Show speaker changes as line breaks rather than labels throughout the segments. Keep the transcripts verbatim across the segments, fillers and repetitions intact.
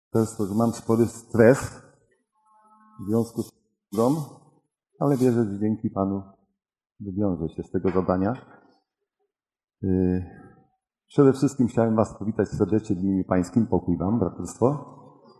często, że mam spory stres w związku z tym, ale wierzę, że dzięki Panu wywiążę się z tego zadania. Przede wszystkim chciałem Was powitać serdecznie w imieniu Pańskim. Pokój Wam, braterstwo.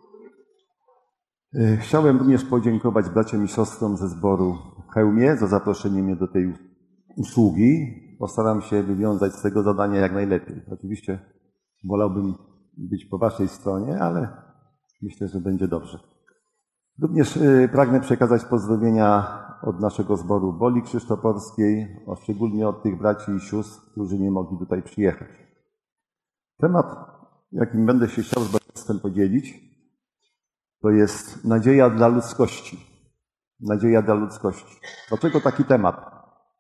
Chciałem również podziękować braciom i siostrom ze zboru w Chełmie za zaproszenie mnie do tej usługi. Postaram się wywiązać z tego zadania jak najlepiej. Oczywiście wolałbym być po Waszej stronie, ale myślę, że będzie dobrze. Również pragnę przekazać pozdrowienia od naszego zboru Boli Krzysztoporskiej, a szczególnie od tych braci i sióstr, którzy nie mogli tutaj przyjechać. Temat, jakim będę się chciał z braterstwem podzielić, to jest nadzieja dla ludzkości. Nadzieja dla ludzkości. Dlaczego taki temat?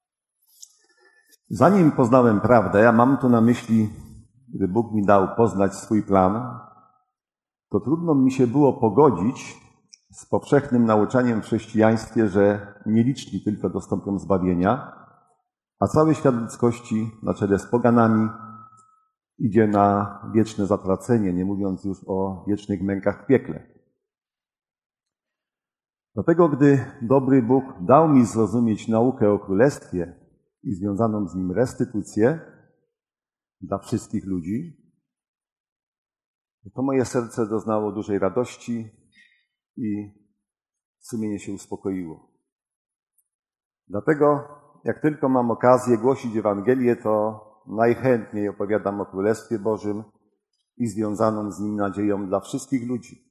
Zanim poznałem prawdę, a mam tu na myśli, gdy Bóg mi dał poznać swój plan, to trudno mi się było pogodzić z powszechnym nauczaniem w chrześcijaństwie, że nieliczni tylko dostąpią zbawienia, a cały świat ludzkości na czele z poganami idzie na wieczne zatracenie, nie mówiąc już o wiecznych mękach w piekle. Dlatego, gdy dobry Bóg dał mi zrozumieć naukę o Królestwie i związaną z nim restytucję dla wszystkich ludzi, to moje serce doznało dużej radości i sumienie się uspokoiło. Dlatego, jak tylko mam okazję głosić Ewangelię, to najchętniej opowiadam o Królestwie Bożym i związaną z nim nadzieją dla wszystkich ludzi.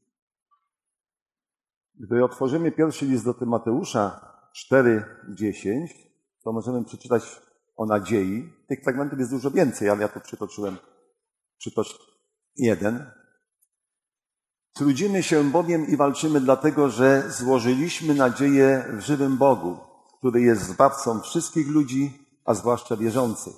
Gdy otworzymy pierwszy list do Tymoteusza cztery dziesięć, to możemy przeczytać o nadziei. Tych fragmentów jest dużo więcej, ale ja tu przytoczyłem przytocz jeden. Trudzimy się bowiem i walczymy dlatego, że złożyliśmy nadzieję w żywym Bogu, który jest zbawcą wszystkich ludzi, a zwłaszcza wierzących.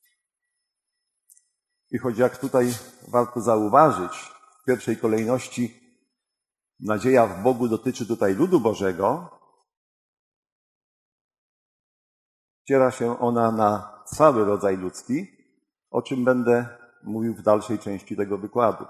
I choć jak tutaj warto zauważyć, w pierwszej kolejności nadzieja w Bogu dotyczy tutaj ludu Bożego, ociera się ona na cały rodzaj ludzki, o czym będę mówił w dalszej części tego wykładu.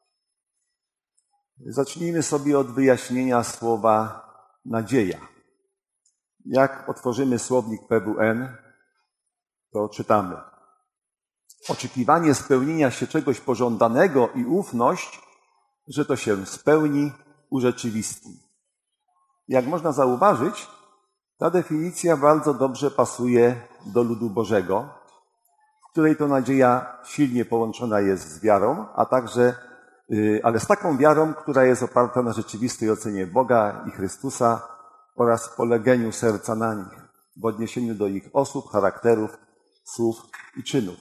Zacznijmy sobie od wyjaśnienia słowa nadzieja. Jak otworzymy słownik P W N, to czytamy: oczekiwanie spełnienia się czegoś pożądanego i ufność, że to się spełni, urzeczywistni. Jak można zauważyć, ta definicja bardzo dobrze pasuje do ludu Bożego, w której to nadzieja silnie połączona jest z wiarą, a także, ale z taką wiarą, która jest oparta na rzeczywistej ocenie Boga i Chrystusa oraz polegieniu serca na nich, w odniesieniu do ich osób, charakterów, słów i czynów.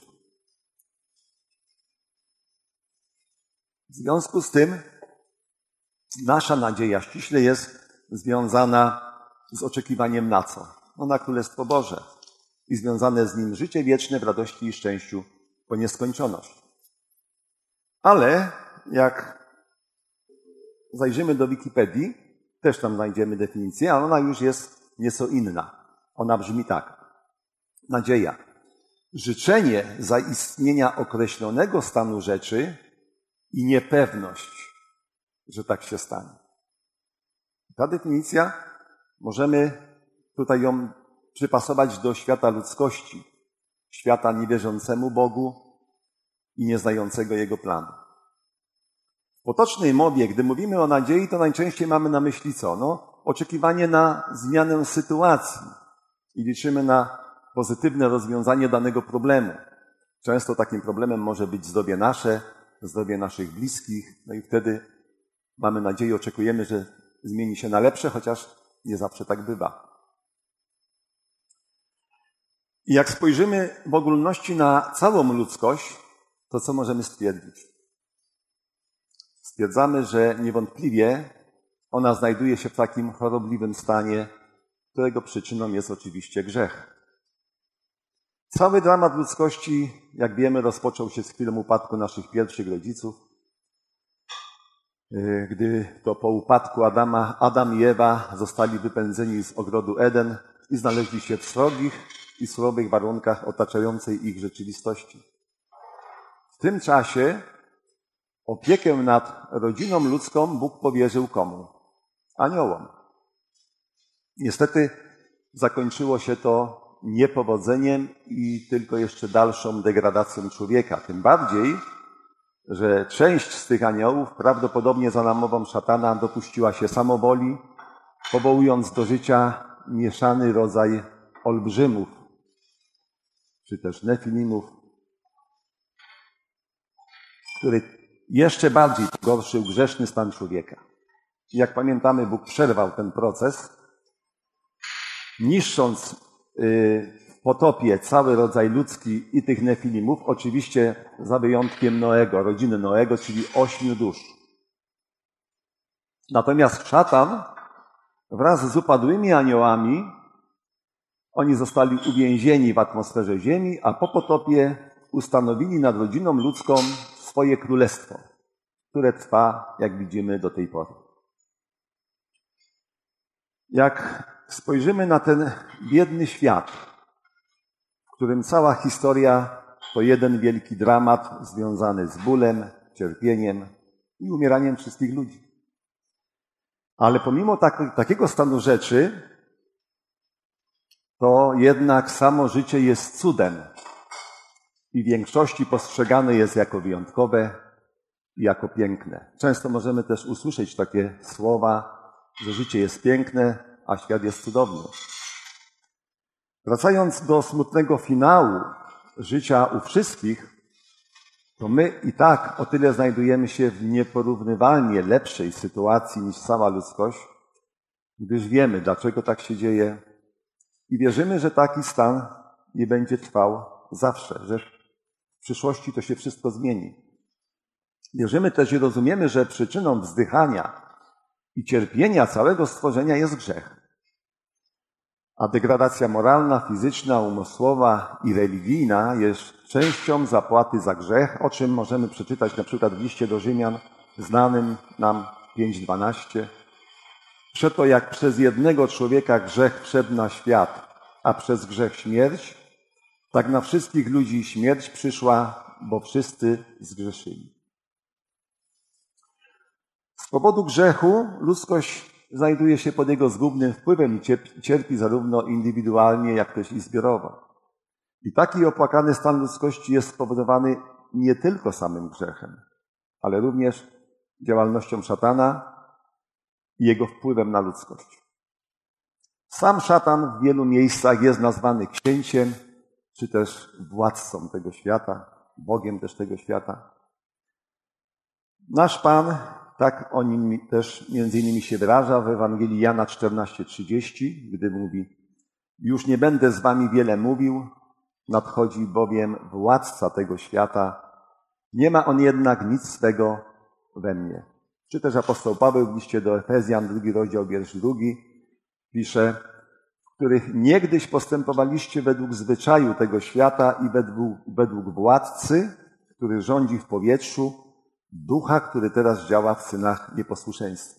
W związku z tym nasza nadzieja ściśle jest związana z oczekiwaniem na co? No na Królestwo Boże i związane z nim życie wieczne w radości i szczęściu po nieskończoność. Ale jak zajrzymy do Wikipedii, też tam znajdziemy definicję, ale ona już jest nieco inna. Ona brzmi tak. Nadzieja. Życzenie zaistnienia określonego stanu rzeczy i niepewność, że tak się stanie. Ta definicja, możemy tutaj ją przypasować do świata ludzkości, świata niewierzącemu Bogu i nieznającego Jego planu. W potocznej mowie, gdy mówimy o nadziei, to najczęściej mamy na myśli co? No, oczekiwanie na zmianę sytuacji i liczymy na pozytywne rozwiązanie danego problemu. Często takim problemem może być zdrowie nasze, zdrowie naszych bliskich, no i wtedy mamy nadzieję, oczekujemy, że zmieni się na lepsze, chociaż nie zawsze tak bywa. I jak spojrzymy w ogólności na całą ludzkość, to co możemy stwierdzić? Stwierdzamy, że niewątpliwie ona znajduje się w takim chorobliwym stanie, którego przyczyną jest oczywiście grzech. Cały dramat ludzkości, jak wiemy, rozpoczął się z chwilą upadku naszych pierwszych rodziców, gdy to po upadku Adama, Adam i Ewa zostali wypędzeni z ogrodu Eden i znaleźli się w srogich i surowych warunkach otaczającej ich rzeczywistości. W tym czasie opiekę nad rodziną ludzką Bóg powierzył komu? Aniołom. Niestety zakończyło się to niepowodzeniem i tylko jeszcze dalszą degradacją człowieka. Tym bardziej, że część z tych aniołów, prawdopodobnie za namową szatana, dopuściła się samowoli, powołując do życia mieszany rodzaj olbrzymów, czy też nefilimów, który jeszcze bardziej pogorszył grzeszny stan człowieka. Jak pamiętamy, Bóg przerwał ten proces, niszcząc w potopie cały rodzaj ludzki i tych nefilimów, oczywiście za wyjątkiem Noego, rodziny Noego, czyli ośmiu dusz. Natomiast szatan wraz z upadłymi aniołami, oni zostali uwięzieni w atmosferze ziemi, a po potopie ustanowili nad rodziną ludzką swoje królestwo, które trwa, jak widzimy, do tej pory. Jak spojrzymy na ten biedny świat, w którym cała historia to jeden wielki dramat związany z bólem, cierpieniem i umieraniem wszystkich ludzi. Ale pomimo tak, takiego stanu rzeczy, to jednak samo życie jest cudem i w większości postrzegane jest jako wyjątkowe i jako piękne. Często możemy też usłyszeć takie słowa, że życie jest piękne, a świat jest cudowny. Wracając do smutnego finału życia u wszystkich, to my i tak o tyle znajdujemy się w nieporównywalnie lepszej sytuacji niż cała ludzkość, gdyż wiemy, dlaczego tak się dzieje i wierzymy, że taki stan nie będzie trwał zawsze, że w przyszłości to się wszystko zmieni. Wierzymy też i rozumiemy, że przyczyną wzdychania i cierpienia całego stworzenia jest grzech. A degradacja moralna, fizyczna, umysłowa i religijna jest częścią zapłaty za grzech, o czym możemy przeczytać na przykład w liście do Rzymian, znanym nam pięć dwanaście. Przeto jak przez jednego człowieka grzech wszedł na świat, a przez grzech śmierć, tak na wszystkich ludzi śmierć przyszła, bo wszyscy zgrzeszyli. Z powodu grzechu ludzkość znajduje się pod jego zgubnym wpływem i cierpi zarówno indywidualnie, jak też i zbiorowo. I taki opłakany stan ludzkości jest spowodowany nie tylko samym grzechem, ale również działalnością szatana i jego wpływem na ludzkość. Sam szatan w wielu miejscach jest nazwany księciem, czy też władcą tego świata, Bogiem też tego świata. Nasz Pan tak o nim też między innymi się wyraża w Ewangelii Jana czternaście trzydzieści, gdy mówi: już nie będę z wami wiele mówił, nadchodzi bowiem władca tego świata, nie ma on jednak nic swego we mnie. Czy też apostoł Paweł w liście do Efezjan, drugi rozdział, wiersz drugi, pisze: w których niegdyś postępowaliście według zwyczaju tego świata i według, według władcy, który rządzi w powietrzu, ducha, który teraz działa w synach nieposłuszeństwa.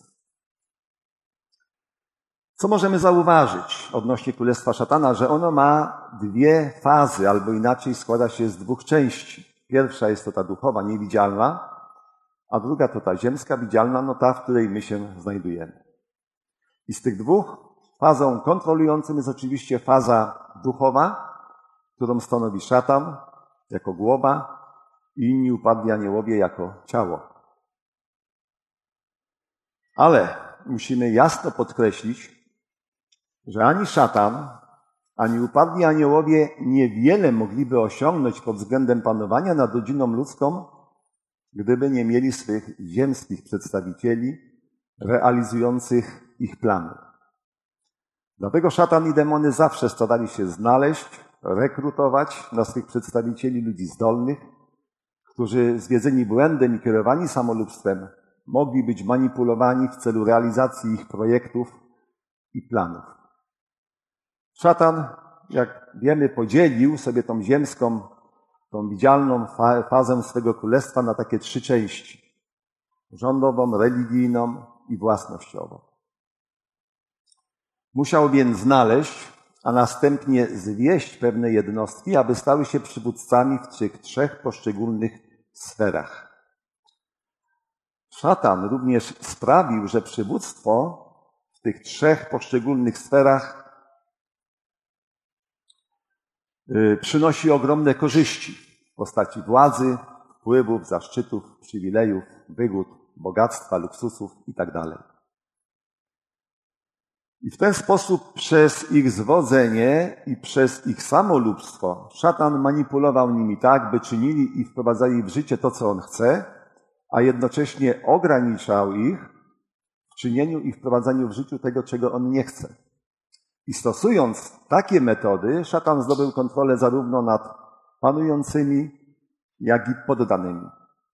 Co możemy zauważyć odnośnie królestwa szatana? Że ono ma dwie fazy, albo inaczej składa się z dwóch części. Pierwsza jest to ta duchowa, niewidzialna, a druga to ta ziemska, widzialna, no ta, w której my się znajdujemy. I z tych dwóch fazą kontrolującą jest oczywiście faza duchowa, którą stanowi szatan jako głowa i inni upadli aniołowie jako ciało. Ale musimy jasno podkreślić, że ani szatan, ani upadli aniołowie niewiele mogliby osiągnąć pod względem panowania nad rodziną ludzką, gdyby nie mieli swych ziemskich przedstawicieli realizujących ich plany. Dlatego szatan i demony zawsze starali się znaleźć, rekrutować na swych przedstawicieli ludzi zdolnych, którzy zwiedzeni błędem i kierowani samolubstwem mogli być manipulowani w celu realizacji ich projektów i planów. Szatan, jak wiemy, podzielił sobie tą ziemską, tą widzialną fazę swego królestwa na takie trzy części. Rządową, religijną i własnościową. Musiał więc znaleźć, a następnie zwieść pewne jednostki, aby stały się przywódcami w tych trzech poszczególnych sferach. Szatan również sprawił, że przywództwo w tych trzech poszczególnych sferach przynosi ogromne korzyści w postaci władzy, wpływów, zaszczytów, przywilejów, wygód, bogactwa, luksusów itd. I w ten sposób przez ich zwodzenie i przez ich samolubstwo szatan manipulował nimi tak, by czynili i wprowadzali w życie to, co on chce, a jednocześnie ograniczał ich w czynieniu i wprowadzaniu w życiu tego, czego on nie chce. I stosując takie metody, szatan zdobył kontrolę zarówno nad panującymi, jak i poddanymi.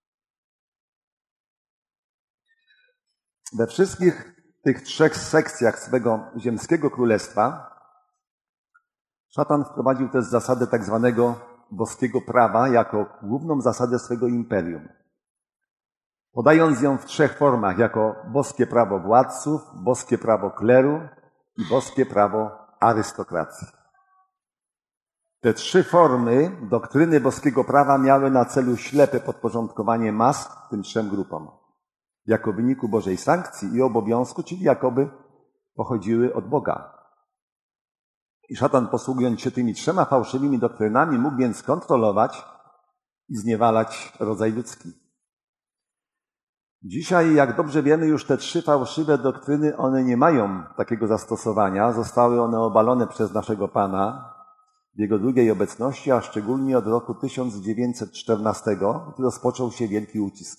We wszystkich tych trzech sekcjach swego ziemskiego królestwa szatan wprowadził też zasadę tak zwanego boskiego prawa jako główną zasadę swego imperium. Podając ją w trzech formach, jako boskie prawo władców, boskie prawo kleru i boskie prawo arystokracji. Te trzy formy doktryny boskiego prawa miały na celu ślepe podporządkowanie mas tym trzem grupom, jako wyniku Bożej sankcji i obowiązku, czyli jakoby pochodziły od Boga. I szatan, posługując się tymi trzema fałszywymi doktrynami, mógł więc kontrolować i zniewalać rodzaj ludzki. Dzisiaj, jak dobrze wiemy, już te trzy fałszywe doktryny, one nie mają takiego zastosowania. Zostały one obalone przez naszego Pana w Jego drugiej obecności, a szczególnie od roku tysiąc dziewięćset czternastego, gdy rozpoczął się wielki ucisk.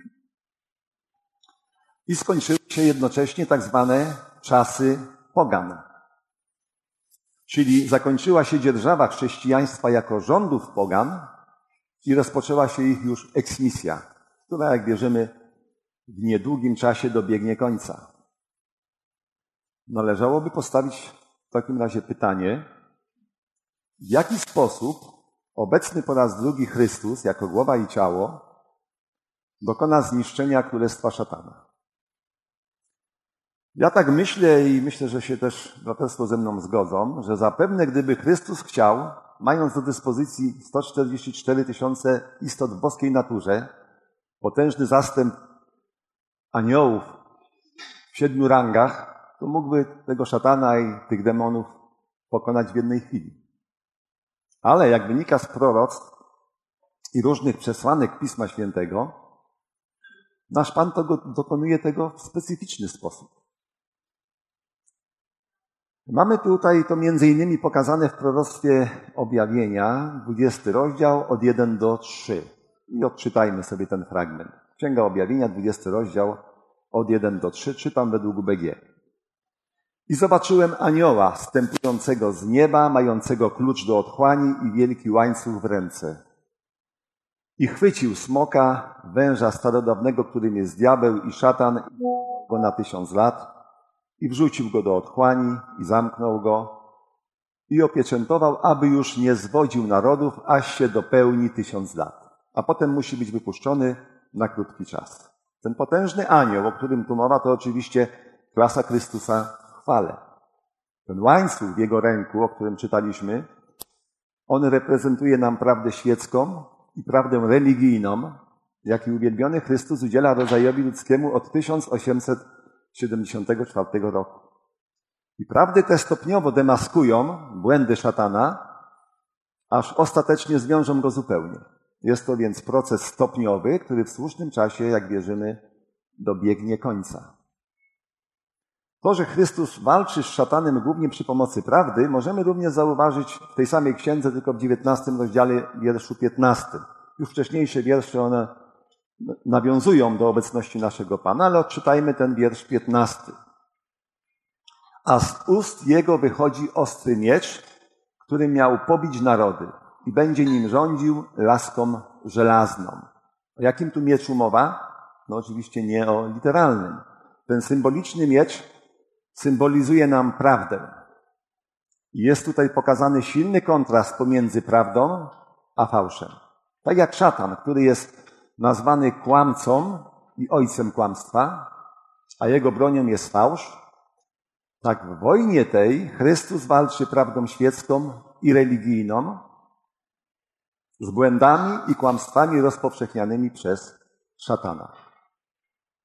I skończyły się jednocześnie tak zwane czasy pogan. Czyli zakończyła się dzierżawa chrześcijaństwa jako rządów pogan i rozpoczęła się ich już eksmisja, która, jak wierzymy, w niedługim czasie dobiegnie końca. Należałoby postawić w takim razie pytanie, w jaki sposób obecny po raz drugi Chrystus, jako głowa i ciało, dokona zniszczenia królestwa szatana. Ja tak myślę i myślę, że się też braterstwo ze mną zgodzą, że zapewne gdyby Chrystus chciał, mając do dyspozycji sto czterdzieści cztery tysiące istot w boskiej naturze, potężny zastęp aniołów w siedmiu rangach, to mógłby tego szatana i tych demonów pokonać w jednej chwili. Ale jak wynika z proroctw i różnych przesłanek Pisma Świętego, nasz Pan to dokonuje tego w specyficzny sposób. Mamy tutaj to między innymi pokazane w proroctwie Objawienia, dwudziesty rozdział od jeden do trzech. I odczytajmy sobie ten fragment. Księga Objawienia, dwudziesty rozdział od jeden do trzech, czytam według B G. I zobaczyłem anioła wstępującego z nieba, mającego klucz do otchłani i wielki łańcuch w ręce. I chwycił smoka, węża starodawnego, którym jest diabeł i szatan, go na tysiąc lat, i wrzucił go do otchłani i zamknął go i opieczętował, aby już nie zwodził narodów, aż się dopełni tysiąc lat. A potem musi być wypuszczony na krótki czas. Ten potężny anioł, o którym tu mowa, to oczywiście klasa Chrystusa w chwale. Ten łańcuch w jego ręku, o którym czytaliśmy, on reprezentuje nam prawdę świecką i prawdę religijną, jaki uwielbiony Chrystus udziela rodzajowi ludzkiemu od tysiąc osiemset siedemdziesiątego czwartego roku. I prawdy te stopniowo demaskują błędy szatana, aż ostatecznie zwiążą go zupełnie. Jest to więc proces stopniowy, który w słusznym czasie, jak wierzymy, dobiegnie końca. To, że Chrystus walczy z szatanem głównie przy pomocy prawdy, możemy również zauważyć w tej samej księdze, tylko w dziewiętnastym rozdziale, wierszu piętnastym. Już wcześniejsze wiersze, one nawiązują do obecności naszego Pana, ale odczytajmy ten wiersz piętnasty. A z ust Jego wychodzi ostry miecz, który miał pobić narody i będzie nim rządził laską żelazną. O jakim tu mieczu mowa? No oczywiście nie o literalnym. Ten symboliczny miecz symbolizuje nam prawdę. I jest tutaj pokazany silny kontrast pomiędzy prawdą a fałszem. Tak jak szatan, który jest nazwany kłamcą i ojcem kłamstwa, a jego bronią jest fałsz, tak w wojnie tej Chrystus walczy prawdą świecką i religijną z błędami i kłamstwami rozpowszechnianymi przez szatana.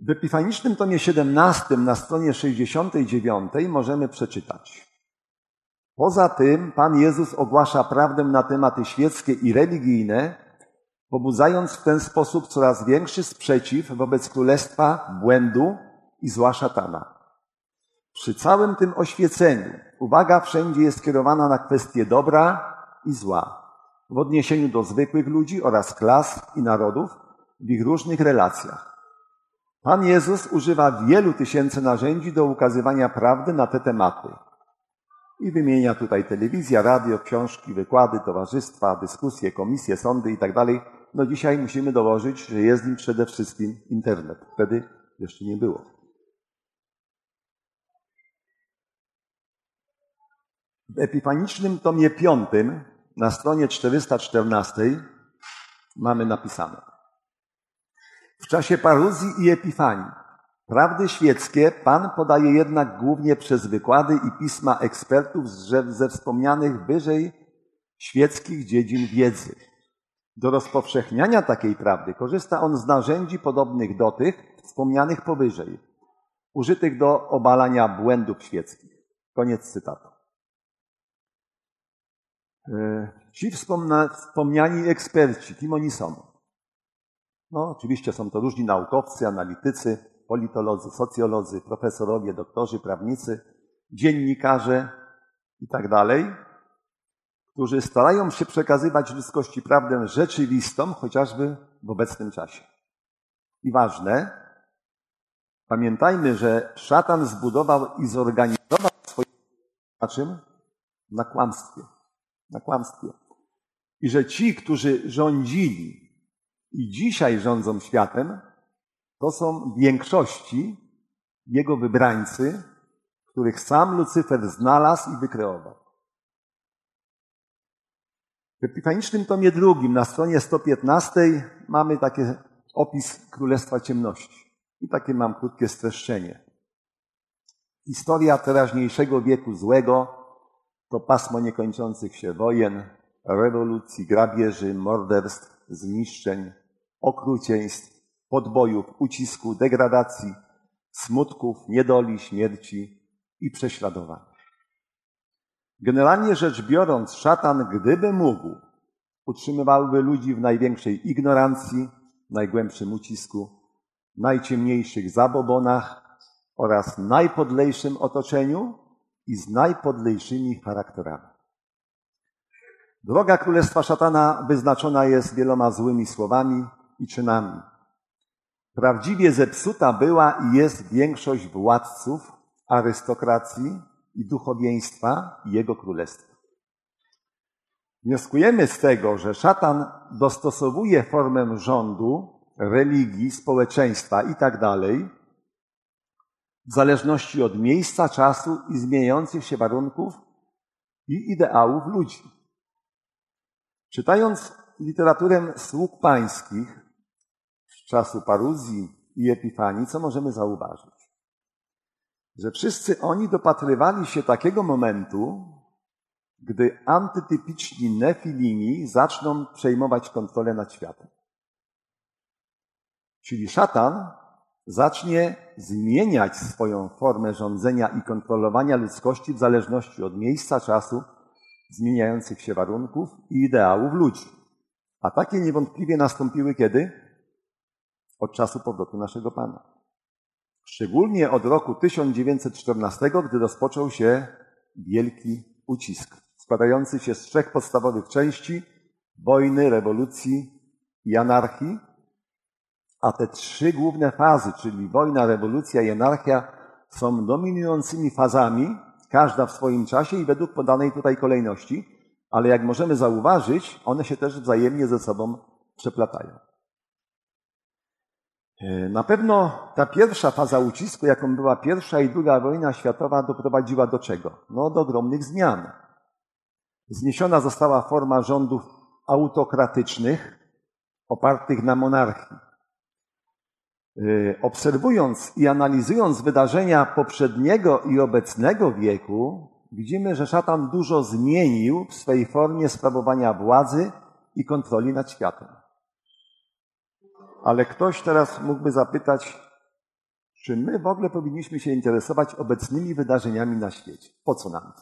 W Epifanicznym tomie siedemnastym na stronie sześćdziesiątej dziewiątej możemy przeczytać: poza tym Pan Jezus ogłasza prawdę na tematy świeckie i religijne, pobudzając w ten sposób coraz większy sprzeciw wobec królestwa błędu i zła szatana. Przy całym tym oświeceniu uwaga wszędzie jest skierowana na kwestie dobra i zła w odniesieniu do zwykłych ludzi oraz klas i narodów w ich różnych relacjach. Pan Jezus używa wielu tysięcy narzędzi do ukazywania prawdy na te tematy. I wymienia tutaj telewizja, radio, książki, wykłady, towarzystwa, dyskusje, komisje, sądy i tak dalej. No dzisiaj musimy dołożyć, że jest nim przede wszystkim internet. Wtedy jeszcze nie było. W Epifanicznym tomie piątym na stronie czterysta czternastej mamy napisane: w czasie paruzji i epifanii prawdy świeckie Pan podaje jednak głównie przez wykłady i pisma ekspertów ze wspomnianych wyżej świeckich dziedzin wiedzy. Do rozpowszechniania takiej prawdy korzysta on z narzędzi podobnych do tych wspomnianych powyżej, użytych do obalania błędów świeckich. Koniec cytatu. Ci wspomna, wspomniani eksperci, kim oni są? No, oczywiście są to różni naukowcy, analitycy, politolodzy, socjolodzy, profesorowie, doktorzy, prawnicy, dziennikarze i tak dalej, którzy starają się przekazywać ludzkości prawdę rzeczywistą, chociażby w obecnym czasie. I ważne, pamiętajmy, że szatan zbudował i zorganizował swoje na czym? Na kłamstwie. Na kłamstwie. I że ci, którzy rządzili i dzisiaj rządzą światem, to są w większości jego wybrańcy, których sam Lucyfer znalazł i wykreował. W Epifanicznym tomie drugim na stronie sto piętnastej mamy taki opis Królestwa Ciemności. I takie mam krótkie streszczenie. Historia teraźniejszego wieku złego to pasmo niekończących się wojen, rewolucji, grabieży, morderstw, zniszczeń, okrucieństw, podbojów, ucisku, degradacji, smutków, niedoli, śmierci i prześladowań. Generalnie rzecz biorąc, szatan, gdyby mógł, utrzymywałby ludzi w największej ignorancji, najgłębszym ucisku, najciemniejszych zabobonach oraz najpodlejszym otoczeniu i z najpodlejszymi charakterami. Droga Królestwa Szatana wyznaczona jest wieloma złymi słowami i czynami. Prawdziwie zepsuta była i jest większość władców, arystokracji i duchowieństwa i jego królestwa. Wnioskujemy z tego, że szatan dostosowuje formę rządu, religii, społeczeństwa i tak dalej w zależności od miejsca, czasu i zmieniających się warunków i ideałów ludzi. Czytając literaturę sług pańskich z czasu paruzji i epifanii, co możemy zauważyć? Że wszyscy oni dopatrywali się takiego momentu, gdy antytypiczni nefilini zaczną przejmować kontrolę nad światem. Czyli szatan zacznie zmieniać swoją formę rządzenia i kontrolowania ludzkości w zależności od miejsca, czasu, zmieniających się warunków i ideałów ludzi. A takie niewątpliwie nastąpiły kiedy? Od czasu powrotu naszego Pana. Szczególnie od roku tysiąc dziewięćset czternastego, gdy rozpoczął się wielki ucisk, składający się z trzech podstawowych części: wojny, rewolucji i anarchii. A te trzy główne fazy, czyli wojna, rewolucja i anarchia, są dominującymi fazami, każda w swoim czasie i według podanej tutaj kolejności, ale jak możemy zauważyć, one się też wzajemnie ze sobą przeplatają. Na pewno ta pierwsza faza ucisku, jaką była pierwsza i druga wojna światowa, doprowadziła do czego? No, do ogromnych zmian. Zniesiona została forma rządów autokratycznych, opartych na monarchii. Obserwując i analizując wydarzenia poprzedniego i obecnego wieku, widzimy, że szatan dużo zmienił w swej formie sprawowania władzy i kontroli nad światem. Ale ktoś teraz mógłby zapytać, Czy my w ogóle powinniśmy się interesować obecnymi wydarzeniami na świecie? Po co nam to?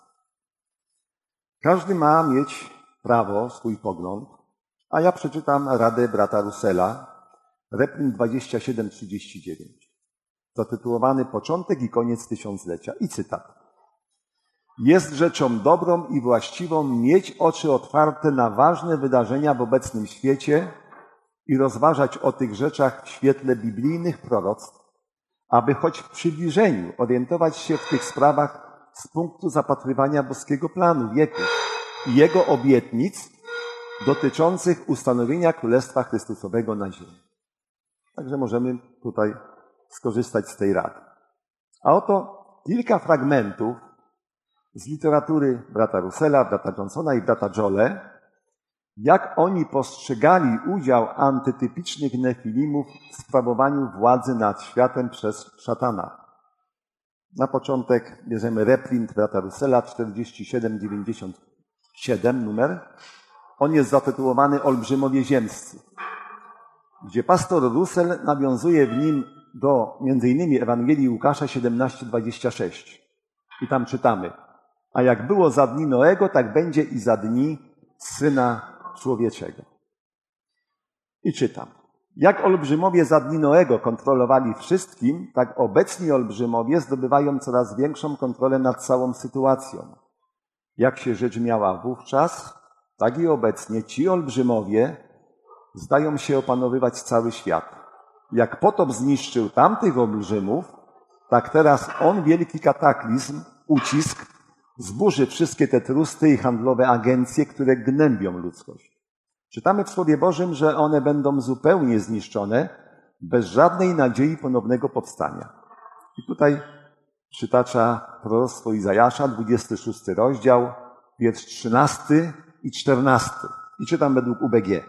Każdy ma mieć prawo, swój pogląd, a ja przeczytam radę brata Russella, reprint dwadzieścia siedem trzydzieści dziewięć, zatytułowany Początek i koniec tysiąclecia. I cytat. Jest rzeczą dobrą i właściwą mieć oczy otwarte na ważne wydarzenia w obecnym świecie i rozważać o tych rzeczach w świetle biblijnych proroctw, aby choć w przybliżeniu orientować się w tych sprawach z punktu zapatrywania boskiego planu wieków i Jego obietnic dotyczących ustanowienia Królestwa Chrystusowego na ziemi. Także możemy tutaj skorzystać z tej rady. A oto kilka fragmentów z literatury brata Russella, brata Johnsona i brata Jolle, jak oni postrzegali udział antytypicznych nefilimów w sprawowaniu władzy nad światem przez szatana. Na początek bierzemy reprint brata Russella czterdzieści siedem dziewięćdziesiąt siedem numer. On jest zatytułowany Olbrzymowie ziemscy, gdzie pastor Russell nawiązuje w nim do między innymi Ewangelii Łukasza siedemnaście dwadzieścia sześć. I tam czytamy: a jak było za dni Noego, tak będzie i za dni Syna Człowieczego. I czytam. Jak olbrzymowie za dni Noego kontrolowali wszystkim, tak obecni olbrzymowie zdobywają coraz większą kontrolę nad całą sytuacją. Jak się rzecz miała wówczas, tak i obecnie ci olbrzymowie zdają się opanowywać cały świat. Jak potop zniszczył tamtych olbrzymów, tak teraz on wielki kataklizm, ucisk, zburzy wszystkie te trusty i handlowe agencje, które gnębią ludzkość. Czytamy w Słowie Bożym, że one będą zupełnie zniszczone, bez żadnej nadziei ponownego powstania. I tutaj przytacza proroctwo Izajasza, dwudziesty szósty rozdział, wiersz trzynasty i czternasty. I czytam według U B G.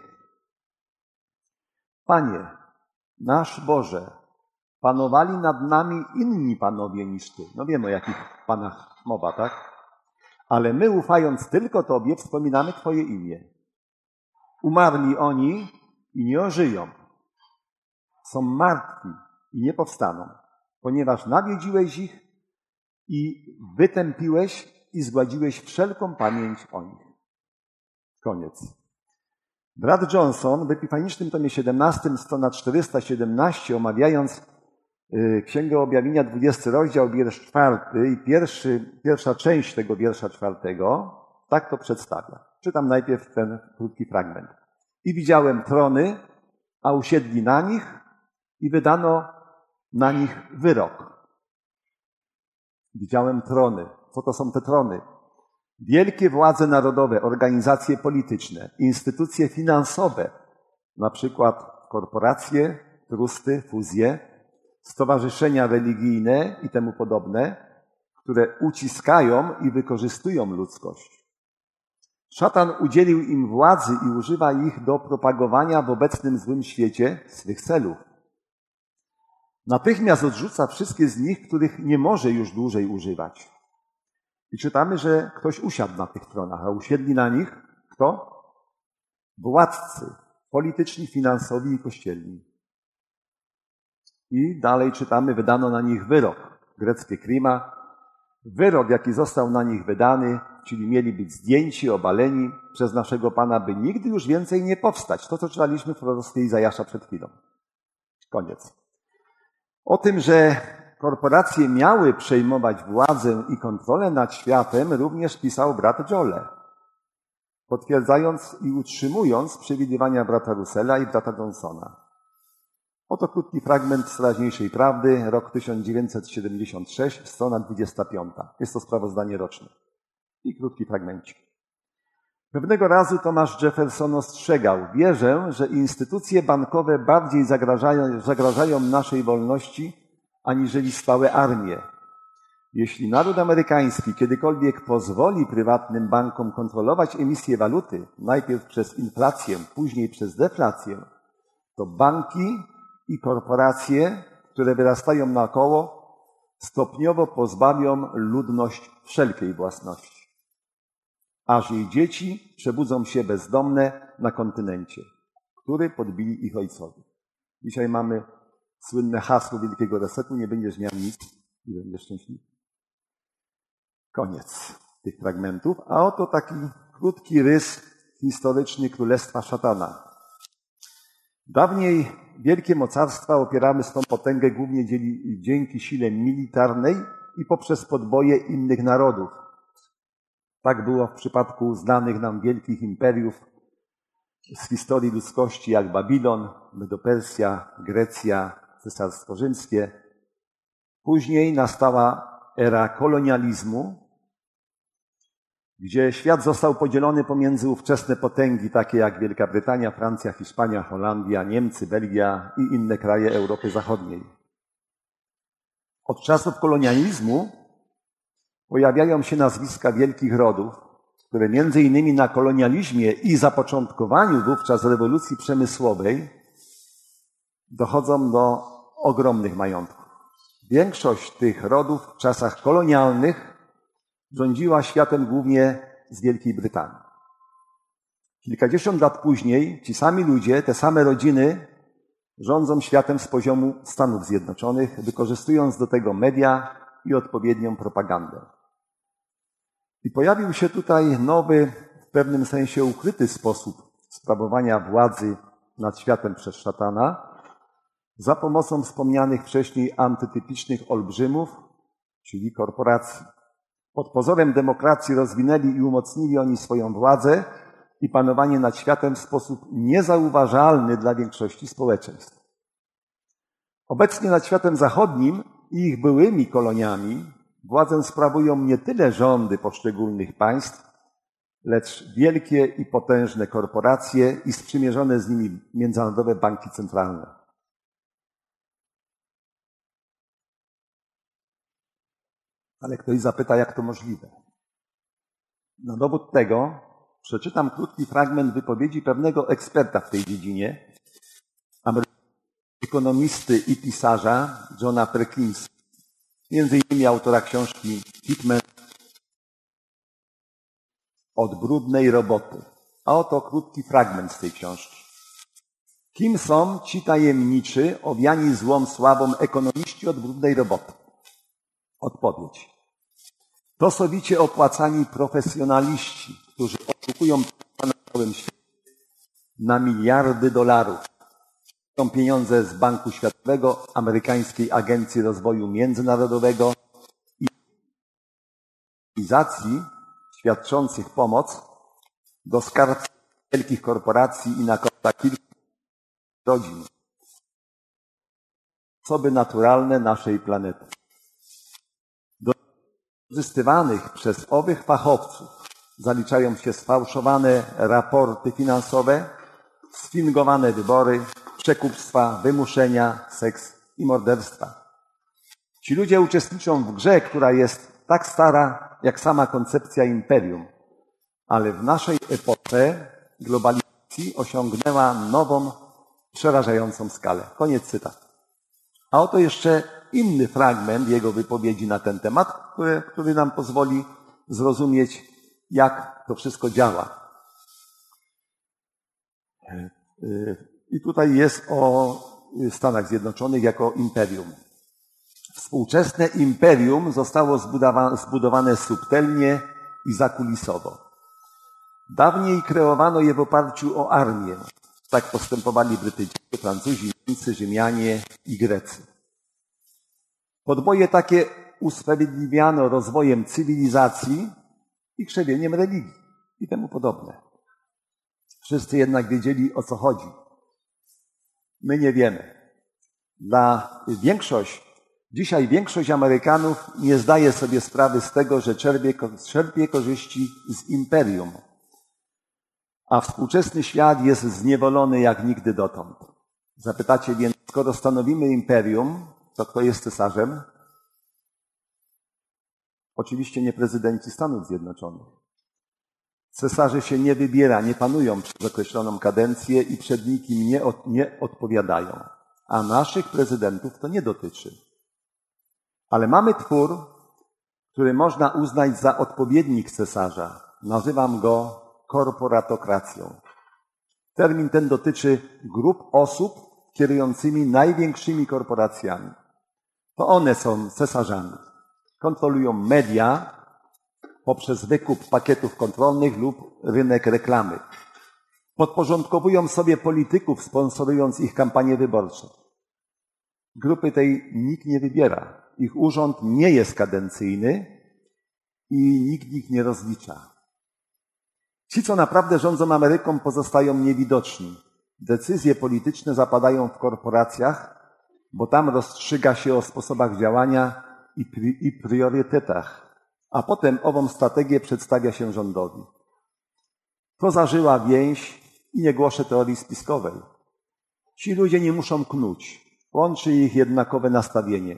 Panie, nasz Boże, panowali nad nami inni panowie niż Ty. No wiemy, o jakich panach mowa, tak? Ale my, ufając tylko Tobie, wspominamy Twoje imię. Umarli oni i nie ożyją. Są martwi i nie powstaną, ponieważ nawiedziłeś ich i wytępiłeś i zgładziłeś wszelką pamięć o nich. Koniec. Brat Johnson w Epifanicznym tomie siedemnastym, strona czterysta siedemnaście, omawiając Księgę Objawienia, dwudziesty rozdział, wiersz czwarty i pierwszy, pierwsza część tego wiersza czwartego, tak to przedstawia. Czytam najpierw ten krótki fragment. I widziałem trony, a usiedli na nich i wydano na nich wyrok. Widziałem trony. Co to są te trony? Wielkie władze narodowe, organizacje polityczne, instytucje finansowe, na przykład korporacje, trusty, fuzje, stowarzyszenia religijne i temu podobne, które uciskają i wykorzystują ludzkość. Szatan udzielił im władzy i używa ich do propagowania w obecnym złym świecie swych celów. Natychmiast odrzuca wszystkie z nich, których nie może już dłużej używać. I czytamy, że ktoś usiadł na tych tronach, a usiedli na nich kto? Władcy polityczni, finansowi i kościelni. I dalej czytamy, wydano na nich wyrok, greckie krima. Wyrok, jaki został na nich wydany, czyli mieli być zdjęci, obaleni przez naszego Pana, by nigdy już więcej nie powstać. To, co czytaliśmy w proroctwie Izajasza przed chwilą. Koniec. O tym, że korporacje miały przejmować władzę i kontrolę nad światem, również pisał brat Jolle, potwierdzając i utrzymując przewidywania brata Russella i brata Johnsona. Oto krótki fragment z teraźniejszej prawdy, rok tysiąc dziewięćset siedemdziesiąt sześć, strona dwudziesta piąta. Jest to sprawozdanie roczne. I krótki fragmencik. Pewnego razu Thomas Jefferson ostrzegał: wierzę, że instytucje bankowe bardziej zagrażają, zagrażają naszej wolności, aniżeli stałe armie. Jeśli naród amerykański kiedykolwiek pozwoli prywatnym bankom kontrolować emisję waluty, najpierw przez inflację, później przez deflację, to banki i korporacje, które wyrastają naokoło, stopniowo pozbawią ludność wszelkiej własności. Aż jej dzieci przebudzą się bezdomne na kontynencie, który podbili ich ojcowie. Dzisiaj mamy Słynne hasło Wielkiego Resetu: nie będziesz miał nic i będziesz szczęśliwy. Koniec tych fragmentów. A oto taki krótki rys historyczny Królestwa Szatana. Dawniej wielkie mocarstwa opierały swą potęgę głównie dzięki sile militarnej i poprzez podboje innych narodów. Tak było w przypadku znanych nam wielkich imperiów z historii ludzkości, jak Babilon, Medopersja, Grecja, Cesarstwo Rzymskie. Później nastała era kolonializmu, gdzie świat został podzielony pomiędzy ówczesne potęgi, takie jak Wielka Brytania, Francja, Hiszpania, Holandia, Niemcy, Belgia i inne kraje Europy Zachodniej. Od czasów kolonializmu pojawiają się nazwiska wielkich rodów, które między innymi na kolonializmie i zapoczątkowaniu wówczas rewolucji przemysłowej dochodzą do ogromnych majątków. Większość tych rodów w czasach kolonialnych rządziła światem głównie z Wielkiej Brytanii. Kilkadziesiąt lat później ci sami ludzie, te same rodziny rządzą światem z poziomu Stanów Zjednoczonych, wykorzystując do tego media i odpowiednią propagandę. I pojawił się tutaj nowy, w pewnym sensie ukryty sposób sprawowania władzy nad światem przez szatana za pomocą wspomnianych wcześniej antytypicznych olbrzymów, czyli korporacji. Pod pozorem demokracji rozwinęli i umocnili oni swoją władzę i panowanie nad światem w sposób niezauważalny dla większości społeczeństw. Obecnie nad światem zachodnim i ich byłymi koloniami władzę sprawują nie tyle rządy poszczególnych państw, lecz wielkie i potężne korporacje i sprzymierzone z nimi międzynarodowe banki centralne. Ale ktoś zapyta, jak to możliwe? Na dowód tego przeczytam krótki fragment wypowiedzi pewnego eksperta w tej dziedzinie, ekonomisty i pisarza Johna Perkinsa, między innymi autora książki Hitman od brudnej roboty. A oto krótki fragment z tej książki. Kim są ci tajemniczy, owiani złą sławą ekonomiści od brudnej roboty? Odpowiedź. To sowicie opłacani profesjonaliści, którzy oszukują na całym świecie na miliardy dolarów. Są pieniądze z Banku Światowego, Amerykańskiej Agencji Rozwoju Międzynarodowego i organizacji świadczących pomoc do skarbca wielkich korporacji i na konta kilku rodzin. Osoby naturalne naszej planety. Wykorzystywanych przez owych fachowców zaliczają się sfałszowane raporty finansowe, sfingowane wybory, przekupstwa, wymuszenia, seks i morderstwa. Ci ludzie uczestniczą w grze, która jest tak stara jak sama koncepcja imperium, ale w naszej epoce globalizacji osiągnęła nową, przerażającą skalę. Koniec cytatu. A oto jeszcze inny fragment jego wypowiedzi na ten temat, który, który nam pozwoli zrozumieć, jak to wszystko działa. I tutaj jest o Stanach Zjednoczonych jako imperium. Współczesne imperium zostało zbudowane subtelnie i zakulisowo. Dawniej kreowano je w oparciu o armię. Tak postępowali Brytyjczycy, Francuzi, Niemcy, Rzymianie i Grecy. Podboje takie usprawiedliwiano rozwojem cywilizacji i krzewieniem religii i temu podobne. Wszyscy jednak wiedzieli, o co chodzi. My nie wiemy. Dla większość, dzisiaj większość Amerykanów nie zdaje sobie sprawy z tego, że czerpie, czerpie korzyści z imperium. A współczesny świat jest zniewolony jak nigdy dotąd. Zapytacie więc, skoro stanowimy imperium, to kto jest cesarzem? Oczywiście nie prezydenci Stanów Zjednoczonych. Cesarze się nie wybiera, nie panują przez określoną kadencję i przed nikim nie, od, nie odpowiadają. A naszych prezydentów to nie dotyczy. Ale mamy twór, który można uznać za odpowiednik cesarza. Nazywam go korporatokracją. Termin ten dotyczy grup osób kierującymi największymi korporacjami. To one są cesarzami. Kontrolują media poprzez wykup pakietów kontrolnych lub rynek reklamy. Podporządkowują sobie polityków, sponsorując ich kampanie wyborcze. Grupy tej nikt nie wybiera. Ich urząd nie jest kadencyjny i nikt ich nie rozlicza. Ci, co naprawdę rządzą Ameryką, pozostają niewidoczni. Decyzje polityczne zapadają w korporacjach, bo tam rozstrzyga się o sposobach działania i, pri- i priorytetach, a potem ową strategię przedstawia się rządowi. To zażyła więź i nie głoszę teorii spiskowej. Ci ludzie nie muszą knuć. Łączy ich jednakowe nastawienie.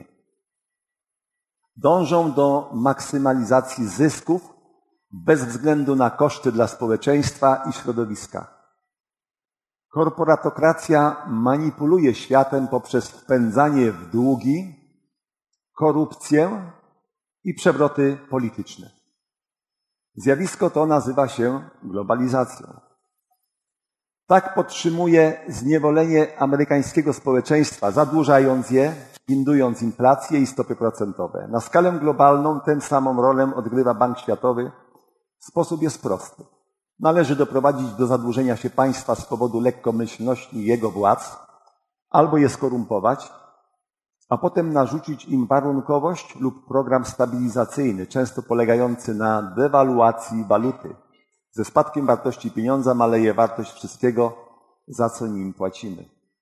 Dążą do maksymalizacji zysków bez względu na koszty dla społeczeństwa i środowiska. Korporatokracja manipuluje światem poprzez wpędzanie w długi, korupcję i przewroty polityczne. Zjawisko to nazywa się globalizacją. Tak podtrzymuje zniewolenie amerykańskiego społeczeństwa, zadłużając je, windując inflację i stopy procentowe. Na skalę globalną tę samą rolę odgrywa Bank Światowy. Sposób jest prosty. Należy doprowadzić do zadłużenia się państwa z powodu lekkomyślności jego władz, albo je skorumpować, a potem narzucić im warunkowość lub program stabilizacyjny, często polegający na dewaluacji waluty. Ze spadkiem wartości pieniądza maleje wartość wszystkiego, za co nim płacimy.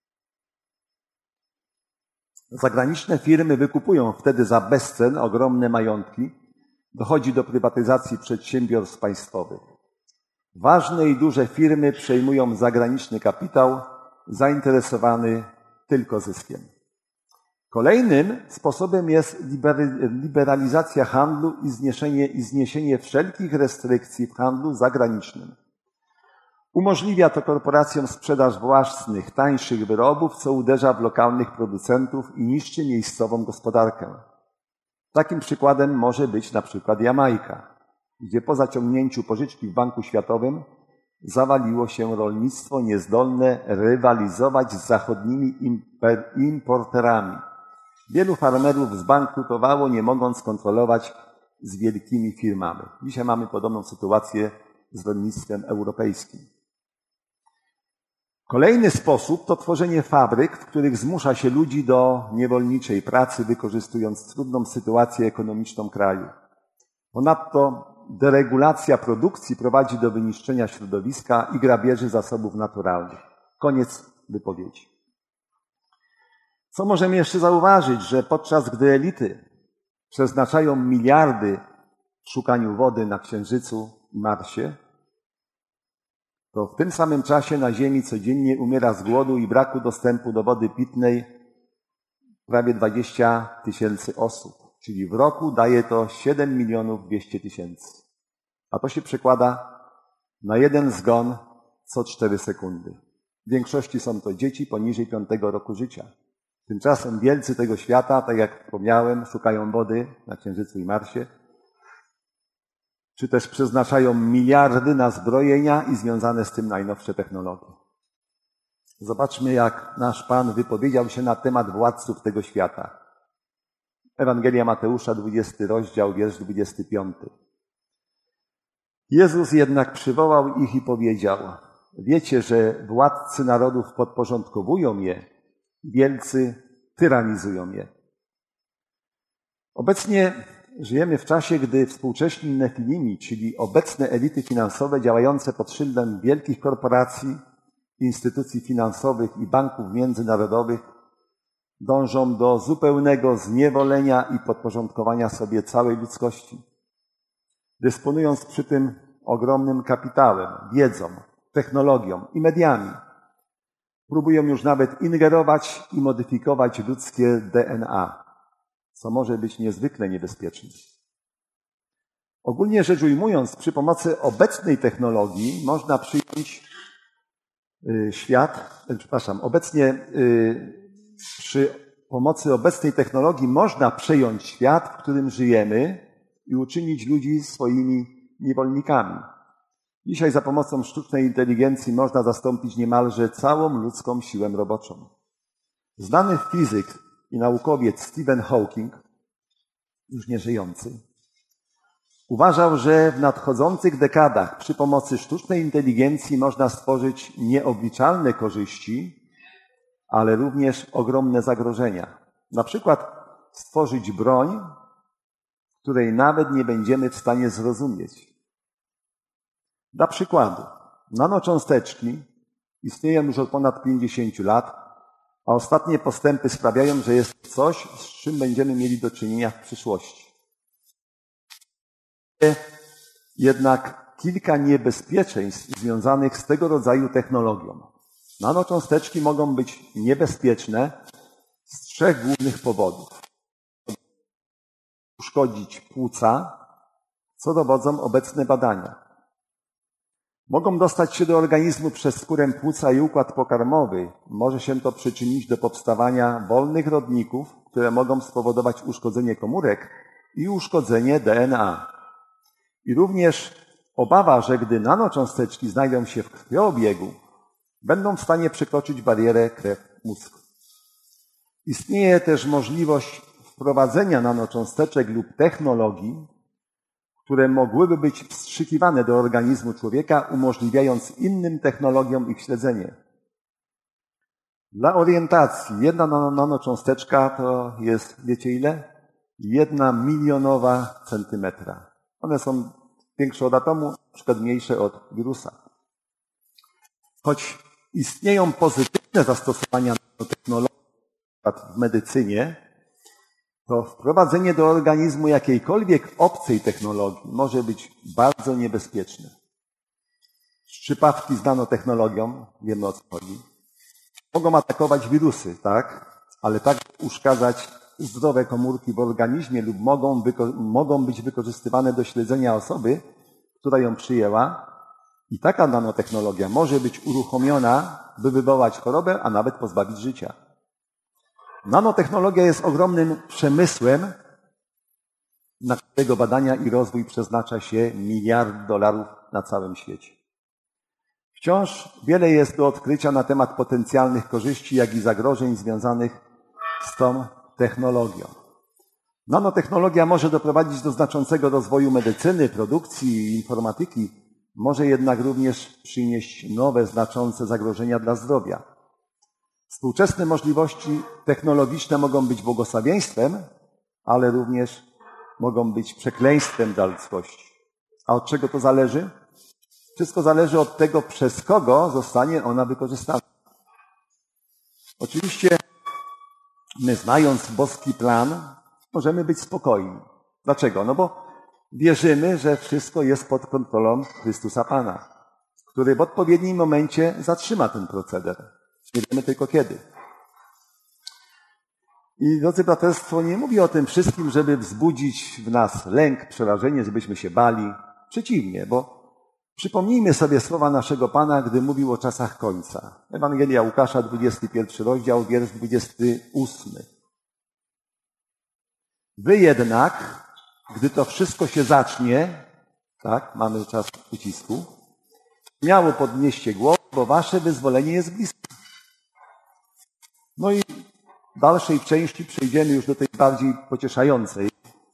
Zagraniczne firmy wykupują wtedy za bezcen ogromne majątki. Dochodzi do prywatyzacji przedsiębiorstw państwowych. Ważne i duże firmy przejmują zagraniczny kapitał zainteresowany tylko zyskiem. Kolejnym sposobem jest liberalizacja handlu i zniesienie, i zniesienie wszelkich restrykcji w handlu zagranicznym. Umożliwia to korporacjom sprzedaż własnych, tańszych wyrobów, co uderza w lokalnych producentów i niszczy miejscową gospodarkę. Takim przykładem może być na przykład Jamajka, gdzie po zaciągnięciu pożyczki w Banku Światowym zawaliło się rolnictwo niezdolne rywalizować z zachodnimi importerami. Wielu farmerów zbankrutowało, nie mogąc kontrolować z wielkimi firmami. Dzisiaj mamy podobną sytuację z rolnictwem europejskim. Kolejny sposób to tworzenie fabryk, w których zmusza się ludzi do niewolniczej pracy, wykorzystując trudną sytuację ekonomiczną kraju. Ponadto deregulacja produkcji prowadzi do wyniszczenia środowiska i grabieży zasobów naturalnych. Koniec wypowiedzi. Co możemy jeszcze zauważyć, że podczas gdy elity przeznaczają miliardy w szukaniu wody na Księżycu i Marsie, to w tym samym czasie na Ziemi codziennie umiera z głodu i braku dostępu do wody pitnej prawie dwadzieścia tysięcy osób. Czyli w roku daje to siedem milionów dwieście tysięcy. A to się przekłada na jeden zgon co cztery sekundy. W większości są to dzieci poniżej piątego roku życia. Tymczasem wielcy tego świata, tak jak wspomniałem, szukają wody na Księżycu i Marsie, czy też przeznaczają miliardy na zbrojenia i związane z tym najnowsze technologie. Zobaczmy, jak nasz Pan wypowiedział się na temat władców tego świata. Ewangelia Mateusza, dwudziesty rozdział, wiersz dwudziesty piąty. Jezus jednak przywołał ich i powiedział: wiecie, że władcy narodów podporządkowują je, wielcy tyranizują je. Obecnie żyjemy w czasie, gdy współcześni nefilimi, czyli obecne elity finansowe działające pod szyldem wielkich korporacji, instytucji finansowych i banków międzynarodowych, dążą do zupełnego zniewolenia i podporządkowania sobie całej ludzkości. Dysponując przy tym ogromnym kapitałem, wiedzą, technologią i mediami, próbują już nawet ingerować i modyfikować ludzkie D N A, co może być niezwykle niebezpieczne. Ogólnie rzecz ujmując, przy pomocy obecnej technologii można przyjąć świat, przepraszam, obecnie przy pomocy obecnej technologii można przejąć świat, w którym żyjemy i uczynić ludzi swoimi niewolnikami. Dzisiaj za pomocą sztucznej inteligencji można zastąpić niemalże całą ludzką siłę roboczą. Znany fizyk i naukowiec Stephen Hawking, już nieżyjący, uważał, że w nadchodzących dekadach przy pomocy sztucznej inteligencji można stworzyć nieobliczalne korzyści, ale również ogromne zagrożenia. Na przykład stworzyć broń, której nawet nie będziemy w stanie zrozumieć. Dla przykładu, nanocząsteczki istnieją już od ponad pięćdziesięciu lat, a ostatnie postępy sprawiają, że jest coś, z czym będziemy mieli do czynienia w przyszłości. Jednak kilka niebezpieczeństw związanych z tego rodzaju technologią. Nanocząsteczki mogą być niebezpieczne z trzech głównych powodów. Uszkodzić płuca, co dowodzą obecne badania. Mogą dostać się do organizmu przez skórę płuca i układ pokarmowy. Może się to przyczynić do powstawania wolnych rodników, które mogą spowodować uszkodzenie komórek i uszkodzenie D N A. I również obawa, że gdy nanocząsteczki znajdą się w krwiobiegu, będą w stanie przekroczyć barierę krew-mózg. Istnieje też możliwość wprowadzenia nanocząsteczek lub technologii, które mogłyby być wstrzykiwane do organizmu człowieka, umożliwiając innym technologiom ich śledzenie. Dla orientacji, jedna nanocząsteczka to jest, wiecie ile? Jedna milionowa centymetra. One są większe od atomu, na przykład mniejsze od wirusa. Choć istnieją pozytywne zastosowania nanotechnologii w medycynie, to wprowadzenie do organizmu jakiejkolwiek obcej technologii może być bardzo niebezpieczne. Szczypawki z nanotechnologią, wiemy o co chodzi, mogą atakować wirusy, tak? Ale także uszkadzać zdrowe komórki w organizmie lub mogą, wyko- mogą być wykorzystywane do śledzenia osoby, która ją przyjęła. I taka nanotechnologia może być uruchomiona, by wywołać chorobę, a nawet pozbawić życia. Nanotechnologia jest ogromnym przemysłem, na którego badania i rozwój przeznacza się miliard dolarów na całym świecie. Wciąż wiele jest do odkrycia na temat potencjalnych korzyści, jak i zagrożeń związanych z tą technologią. Nanotechnologia może doprowadzić do znaczącego rozwoju medycyny, produkcji i informatyki, może jednak również przynieść nowe, znaczące zagrożenia dla zdrowia. Współczesne możliwości technologiczne mogą być błogosławieństwem, ale również mogą być przekleństwem dla ludzkości. A od czego to zależy? Wszystko zależy od tego, przez kogo zostanie ona wykorzystana. Oczywiście my, znając boski plan, możemy być spokojni. Dlaczego? No bo wierzymy, że wszystko jest pod kontrolą Chrystusa Pana, który w odpowiednim momencie zatrzyma ten proceder. Nie wiemy tylko kiedy. I drodzy braterstwo, nie mówię o tym wszystkim, żeby wzbudzić w nas lęk, przerażenie, żebyśmy się bali. Przeciwnie, bo przypomnijmy sobie słowa naszego Pana, gdy mówił o czasach końca. Ewangelia Łukasza, dwudziesty pierwszy rozdział, wiersz dwudziesty ósmy. Wy jednak, gdy to wszystko się zacznie, tak, mamy czas ucisku, śmiało podnieście głowę, bo wasze wyzwolenie jest bliskie. No i w dalszej części przejdziemy już do tej bardziej pocieszającej.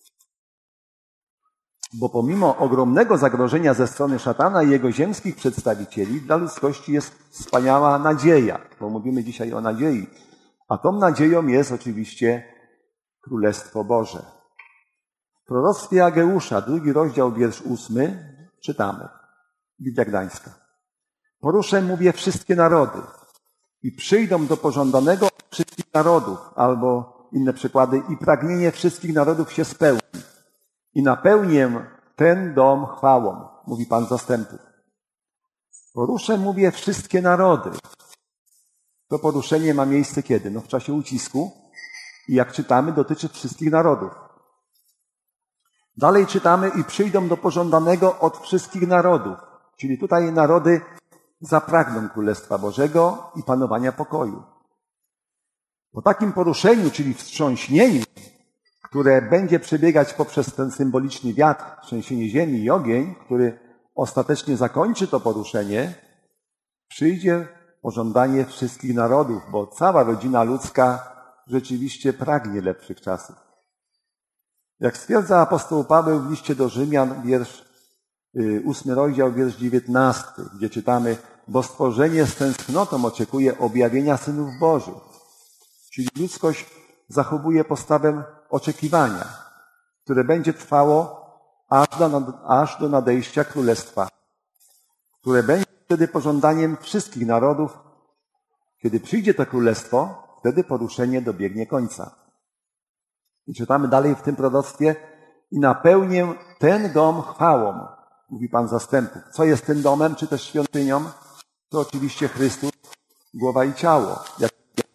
Bo pomimo ogromnego zagrożenia ze strony szatana i jego ziemskich przedstawicieli, dla ludzkości jest wspaniała nadzieja, bo mówimy dzisiaj o nadziei. A tą nadzieją jest oczywiście Królestwo Boże. W proroctwie Ageusza, drugi rozdział, wiersz ósmy, czytamy. Biblia Gdańska. Poruszę, mówię, wszystkie narody i przyjdą do pożądanego wszystkich narodów, albo inne przykłady, i pragnienie wszystkich narodów się spełni. I napełnię ten dom chwałą, mówi Pan zastępów. Poruszę, mówię, wszystkie narody. To poruszenie ma miejsce kiedy? No w czasie ucisku i jak czytamy, dotyczy wszystkich narodów. Dalej czytamy i przyjdą do pożądanego od wszystkich narodów. Czyli tutaj narody zapragną Królestwa Bożego i panowania pokoju. Po takim poruszeniu, czyli wstrząśnieniu, które będzie przebiegać poprzez ten symboliczny wiatr, trzęsienie ziemi i ogień, który ostatecznie zakończy to poruszenie, przyjdzie pożądanie wszystkich narodów, bo cała rodzina ludzka rzeczywiście pragnie lepszych czasów. Jak stwierdza apostoł Paweł w liście do Rzymian, wiersz, yy, ósmy rozdział, wiersz dziewiętnasty, gdzie czytamy: bo stworzenie z tęsknotą oczekuje objawienia synów Bożych. Czyli ludzkość zachowuje postawę oczekiwania, które będzie trwało aż do, aż do nadejścia Królestwa, które będzie wtedy pożądaniem wszystkich narodów. Kiedy przyjdzie to Królestwo, wtedy poruszenie dobiegnie końca. I czytamy dalej w tym proroctwie: i napełnię ten dom chwałą, mówi Pan zastępów. Co jest tym domem, czy też świątynią? To oczywiście Chrystus, głowa i ciało. Jak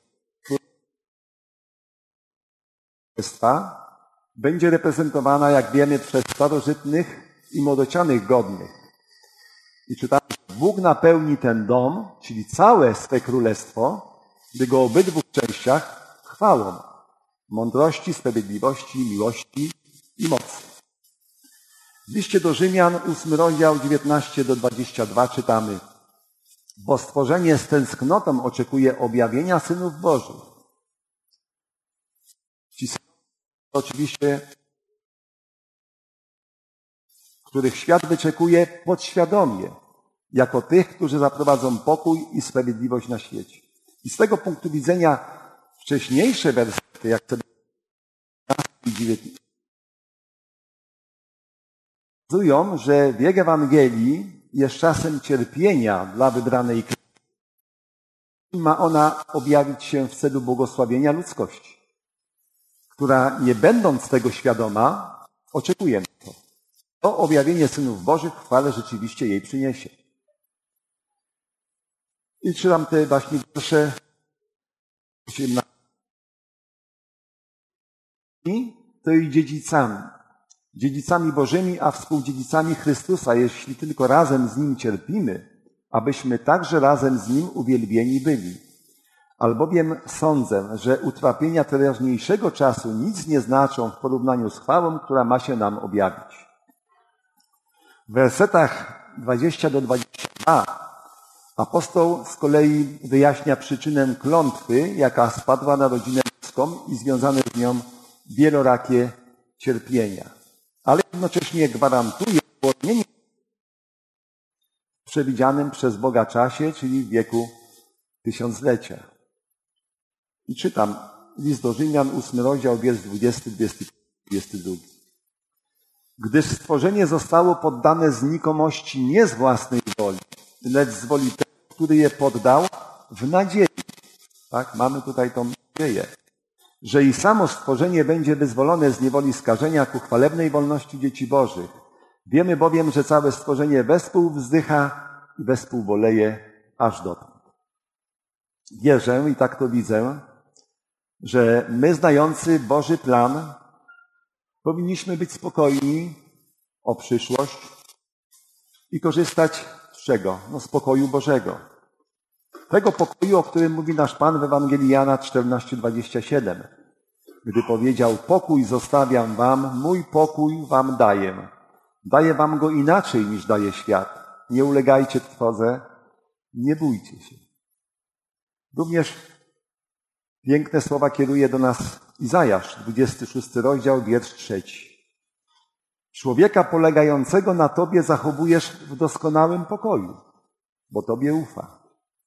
Królestwa będzie reprezentowana, jak wiemy, przez starożytnych i młodocianych godnych. I czytamy: Bóg napełni ten dom, czyli całe swe królestwo, w jego obydwu częściach chwałą, mądrości, sprawiedliwości, miłości i mocy. W liście do Rzymian, ósmy rozdział, dziewiętnaście do dwudziestego drugiego czytamy: bo stworzenie z tęsknotą oczekuje objawienia synów Bożych. Ci synowie oczywiście, których świat wyczekuje podświadomie, jako tych, którzy zaprowadzą pokój i sprawiedliwość na świecie. I z tego punktu widzenia wcześniejsze wersety, jak sobie i dziewiętnaście, pokazują, że wiek Ewangelii jest czasem cierpienia dla wybranej klasy. Ma ona objawić się w celu błogosławienia ludzkości, która, nie będąc tego świadoma, oczekuje na to. To objawienie synów Bożych w chwale rzeczywiście jej przyniesie. I czytam te właśnie wiersze osiemnaście. To i dziedzicami, dziedzicami Bożymi, a współdziedzicami Chrystusa, jeśli tylko razem z Nim cierpimy, abyśmy także razem z Nim uwielbieni byli. Albowiem sądzę, że utrapienia teraźniejszego czasu nic nie znaczą w porównaniu z chwałą, która ma się nam objawić. W wersetach dwudziestym do dwudziestego drugiego apostoł z kolei wyjaśnia przyczynę klątwy, jaka spadła na rodzinę ludzką i związane z nią wielorakie cierpienia. Ale jednocześnie gwarantuje uwolnienie w przewidzianym przez Boga czasie, czyli w wieku tysiąclecia. I czytam list do Rzymian, ósmy rozdział, wiersz dwudziesty, dwudziesty drugi. Gdyż stworzenie zostało poddane znikomości nie z własnej woli, lecz z woli tego, który je poddał, w nadziei. Tak, mamy tutaj tą nadzieję, że i samo stworzenie będzie wyzwolone z niewoli skażenia ku chwalebnej wolności dzieci Bożych. Wiemy bowiem, że całe stworzenie wespół wzdycha i wespół boleje aż dotąd. Wierzę i tak to widzę, że my, znający Boży plan, powinniśmy być spokojni o przyszłość i korzystać z czego? No, z pokoju Bożego. Tego pokoju, o którym mówi nasz Pan w Ewangelii Jana czternaście, dwadzieścia siedem. Gdy powiedział: pokój zostawiam wam, mój pokój wam daję. Daję wam go inaczej niż daje świat. Nie ulegajcie trwodze, nie bójcie się. Również piękne słowa kieruje do nas Izajasz, dwudziesty szósty rozdział, wiersz trzeci. Człowieka polegającego na Tobie zachowujesz w doskonałym pokoju, bo Tobie ufa.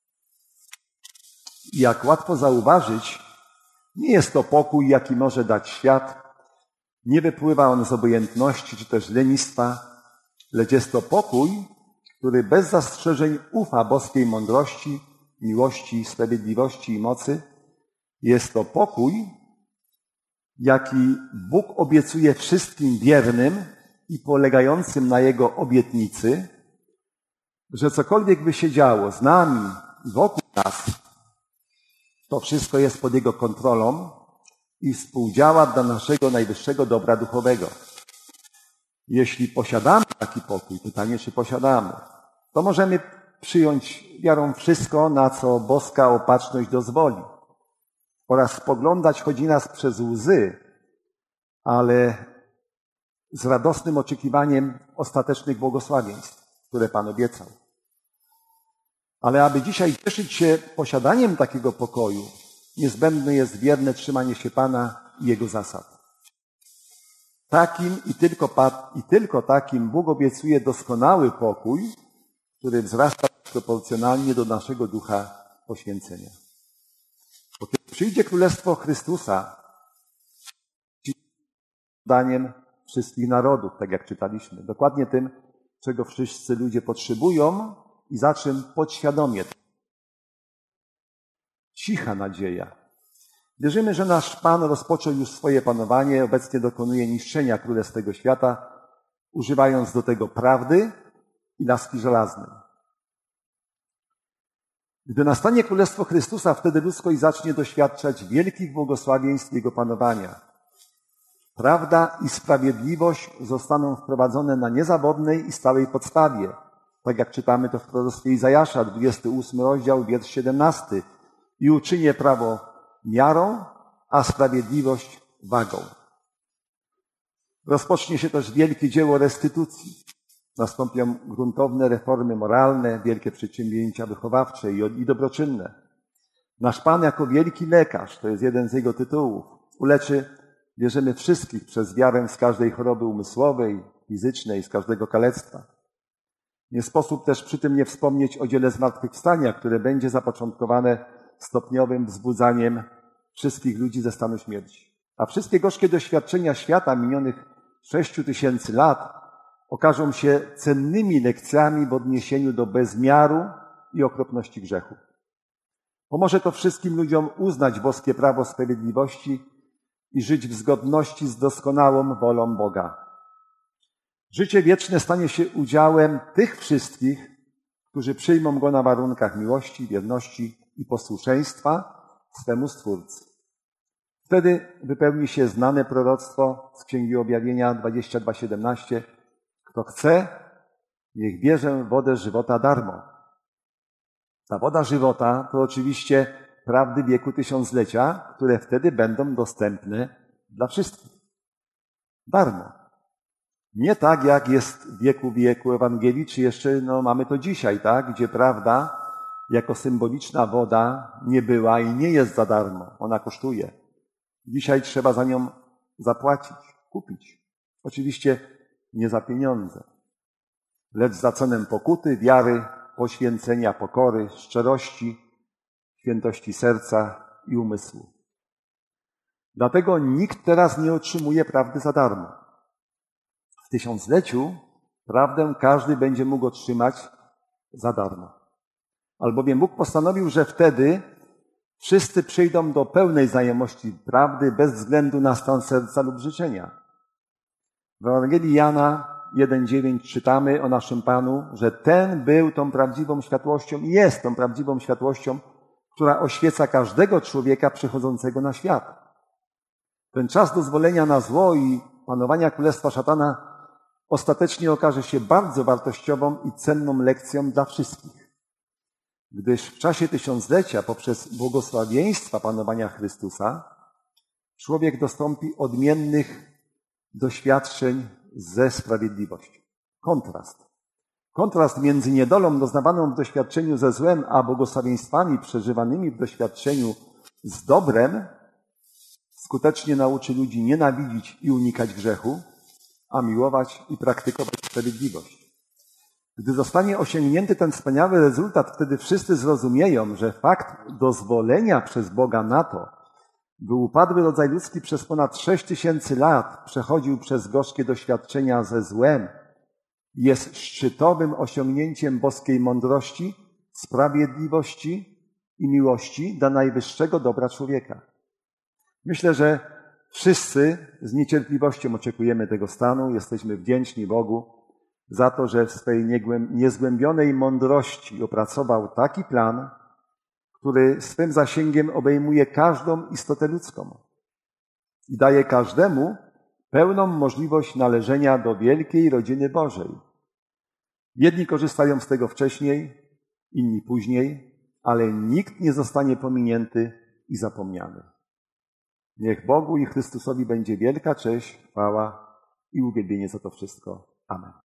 I jak łatwo zauważyć, nie jest to pokój, jaki może dać świat. Nie wypływa on z obojętności czy też lenistwa, lecz jest to pokój, który bez zastrzeżeń ufa boskiej mądrości, miłości, sprawiedliwości i mocy. Jest to pokój, jaki Bóg obiecuje wszystkim wiernym i polegającym na Jego obietnicy, że cokolwiek by się działo z nami i wokół nas, to wszystko jest pod Jego kontrolą i współdziała dla naszego najwyższego dobra duchowego. Jeśli posiadamy taki pokój, pytanie, czy posiadamy, to możemy przyjąć wiarą wszystko, na co boska opatrzność dozwoli, oraz spoglądać chodzi nas przez łzy, ale z radosnym oczekiwaniem ostatecznych błogosławieństw, które Pan obiecał. Ale aby dzisiaj cieszyć się posiadaniem takiego pokoju, niezbędne jest wierne trzymanie się Pana i Jego zasad. Takim i tylko, i tylko takim Bóg obiecuje doskonały pokój, który wzrasta proporcjonalnie do naszego ducha poświęcenia. Bo kiedy przyjdzie Królestwo Chrystusa, zdaniem wszystkich narodów, tak jak czytaliśmy, dokładnie tym, czego wszyscy ludzie potrzebują i za czym podświadomie. Cicha nadzieja. Wierzymy, że nasz Pan rozpoczął już swoje panowanie, obecnie dokonuje niszczenia królestw tego świata, używając do tego prawdy i laski żelaznej. Gdy nastanie Królestwo Chrystusa, wtedy ludzkość zacznie doświadczać wielkich błogosławieństw Jego panowania. Prawda i sprawiedliwość zostaną wprowadzone na niezawodnej i stałej podstawie. Tak jak czytamy to w proroctwie Izajasza, dwudziesty ósmy rozdział, wiersz siedemnasty. I uczynię prawo miarą, a sprawiedliwość wagą. Rozpocznie się też wielkie dzieło restytucji. Nastąpią gruntowne reformy moralne, wielkie przedsięwzięcia wychowawcze i dobroczynne. Nasz Pan jako wielki lekarz, to jest jeden z Jego tytułów, uleczy, wierzymy, wszystkich przez wiarę z każdej choroby umysłowej, fizycznej, z każdego kalectwa. Nie sposób też przy tym nie wspomnieć o dziele zmartwychwstania, które będzie zapoczątkowane stopniowym wzbudzaniem wszystkich ludzi ze stanu śmierci. A wszystkie gorzkie doświadczenia świata minionych sześciu tysięcy lat okażą się cennymi lekcjami w odniesieniu do bezmiaru i okropności grzechu. Pomoże to wszystkim ludziom uznać boskie prawo sprawiedliwości i żyć w zgodności z doskonałą wolą Boga. Życie wieczne stanie się udziałem tych wszystkich, którzy przyjmą Go na warunkach miłości, wierności i posłuszeństwa swemu Stwórcy. Wtedy wypełni się znane proroctwo z Księgi Objawienia dwadzieścia dwa siedemnaście. Kto chce, niech bierze wodę żywota darmo. Ta woda żywota to oczywiście prawdy wieku tysiąclecia, które wtedy będą dostępne dla wszystkich. Darmo. Nie tak, jak jest w wieku wieku Ewangelii, czy jeszcze no, mamy to dzisiaj, tak, gdzie prawda jako symboliczna woda nie była i nie jest za darmo. Ona kosztuje. Dzisiaj trzeba za nią zapłacić, kupić. Oczywiście nie za pieniądze, lecz za cenę pokuty, wiary, poświęcenia, pokory, szczerości, świętości serca i umysłu. Dlatego nikt teraz nie otrzymuje prawdy za darmo. W tysiącleciu prawdę każdy będzie mógł otrzymać za darmo. Albowiem Bóg postanowił, że wtedy wszyscy przyjdą do pełnej znajomości prawdy bez względu na stan serca lub życzenia. W Ewangelii Jana jeden dziewięć czytamy o naszym Panu, że ten był tą prawdziwą światłością i jest tą prawdziwą światłością, która oświeca każdego człowieka przychodzącego na świat. Ten czas dozwolenia na zło i panowania królestwa szatana ostatecznie okaże się bardzo wartościową i cenną lekcją dla wszystkich. Gdyż w czasie tysiąclecia poprzez błogosławieństwa panowania Chrystusa człowiek dostąpi odmiennych doświadczeń ze sprawiedliwością. Kontrast. Kontrast między niedolą doznawaną w doświadczeniu ze złem, a błogosławieństwami przeżywanymi w doświadczeniu z dobrem skutecznie nauczy ludzi nienawidzić i unikać grzechu, a miłować i praktykować sprawiedliwość. Gdy zostanie osiągnięty ten wspaniały rezultat, wtedy wszyscy zrozumieją, że fakt dozwolenia przez Boga na to, by upadły rodzaj ludzki przez ponad sześć tysięcy lat przechodził przez gorzkie doświadczenia ze złem, jest szczytowym osiągnięciem boskiej mądrości, sprawiedliwości i miłości dla najwyższego dobra człowieka. Myślę, że wszyscy z niecierpliwością oczekujemy tego stanu. Jesteśmy wdzięczni Bogu za to, że w swej niezgłębionej mądrości opracował taki plan, który swym zasięgiem obejmuje każdą istotę ludzką i daje każdemu pełną możliwość należenia do wielkiej rodziny Bożej. Jedni korzystają z tego wcześniej, inni później, ale nikt nie zostanie pominięty i zapomniany. Niech Bogu i Chrystusowi będzie wielka cześć, chwała i uwielbienie za to wszystko. Amen.